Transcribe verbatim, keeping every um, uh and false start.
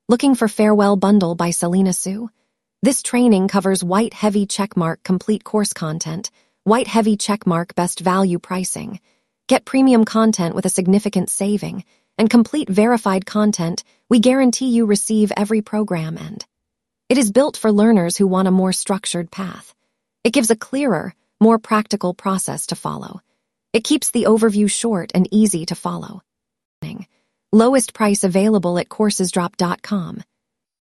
Looking for Farewell Bundle by Selena Soo? This training covers white heavy checkmark complete course content, white heavy checkmark best value pricing. Get premium content with a significant saving, and complete verified content we guarantee you receive every program end. It is built for learners who want a more structured path. It gives a clearer, more practical process to follow. It keeps the overview short and easy to follow. Lowest price available at coursesdrop dot com.